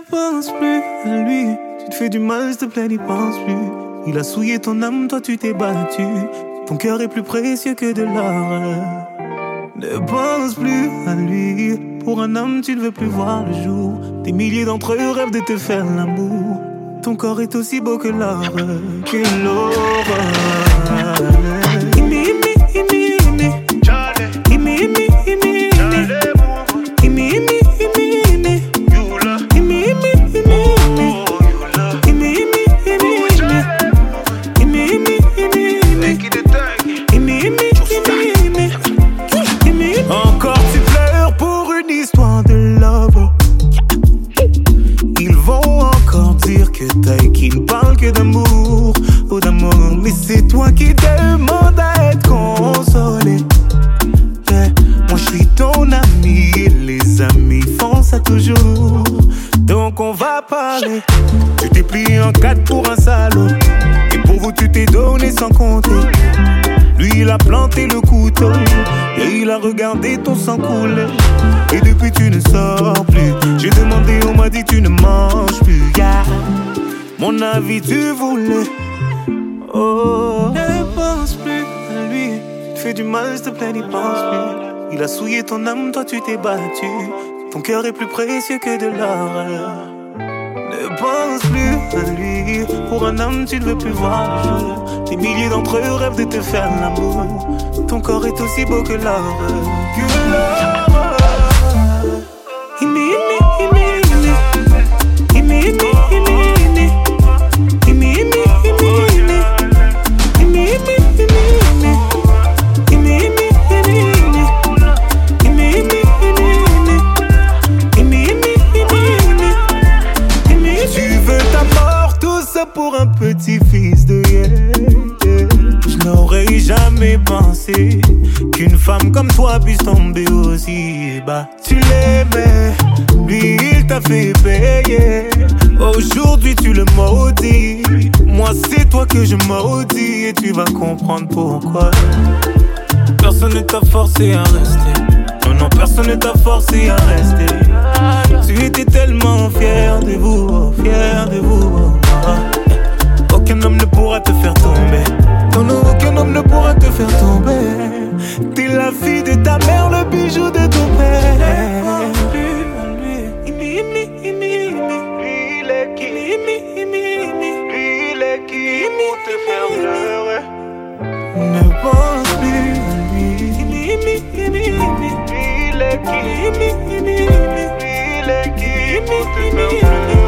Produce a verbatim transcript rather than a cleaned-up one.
pense plus à lui. Tu te fais du mal, s'il te plaît, n'y pense plus. Il a souillé ton âme, toi tu t'es battu. Ton cœur est plus précieux que de l'or. Ne pense plus à lui. Pour un homme, tu ne veux plus voir le jour. Des milliers d'entre eux rêvent de te faire l'amour. Ton corps est aussi beau que l'or, que l'aurore. Encore tu pleures pour une histoire de love. Ils vont encore dire que t'as qui ne parle que d'amour ou d'amour. Mais c'est toi qui demandes à être consolé. Yeah. Moi je suis ton ami et les amis font ça toujours. Donc on va parler. Tu t'es plié en quatre pour un salaud. Et pour vous tu t'es donné sans compter. Lui il a planté le couteau et il a regardé ton sang couler. Et depuis tu ne sors plus. J'ai demandé, on m'a dit tu ne manges plus, yeah. Mon avis tu voulais. Oh, ne pense plus à lui. Tu fais du mal, s'il te plaît, n'y pense plus. Il a souillé ton âme, toi tu t'es battu. Ton cœur est plus précieux que de l'or. Ne pense plus à lui. Pour un homme tu ne veux plus voir le jour. Des milliers d'entre eux rêvent de te faire l'amour. Ton corps est aussi beau que l'or. Que l'or. Pour un petit fils de yeah, yeah. Je n'aurais jamais pensé qu'une femme comme toi puisse tomber aussi bas. Tu l'aimais, lui il t'a fait payer. Aujourd'hui tu le maudis. Moi c'est toi que je maudis. Et tu vas comprendre pourquoi. Personne ne t'a forcé à rester. Non, non, personne ne t'a forcé à rester. Tu étais tellement fier de vous, fier de vous. Aucun homme ne pourra te faire tomber. Non, non, aucun homme ne pourra te faire tomber. T'es la fille de ta mère, le bijou de ton père. Lui, il est qui? Lui, il est qui pour te faire pleurer? Ne pense plus à lui. Lui, il est qui? Lui, il est qui pour te faire pleurer?